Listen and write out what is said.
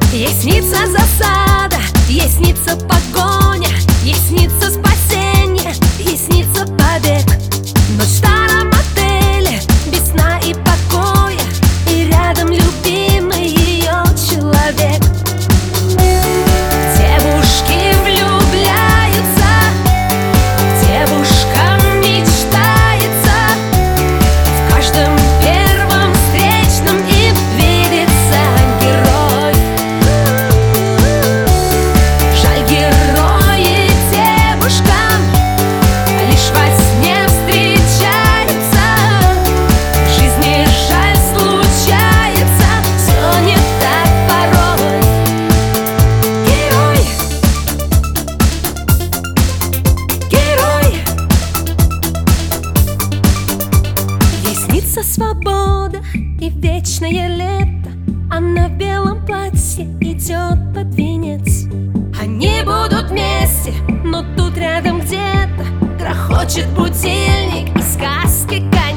Ей снится засада, ей снится погоня, ей снится спасение, ей снится побег. Ночь в старом отеле, без сна и покоя, и рядом любимый ее человек. Девушки влюбляются, девушкам мечтается, в каждом первом встречном им видится герой. Жаль, герои девушкам лишь во сне встречаются. В жизни жаль случается, все не так порой. Герой, герой. Ей снится свобода и вечное лето. Она в белом платье идет под венец. Они будут вместе, но тут рядом где-то грохочет будильник, и сказки конец.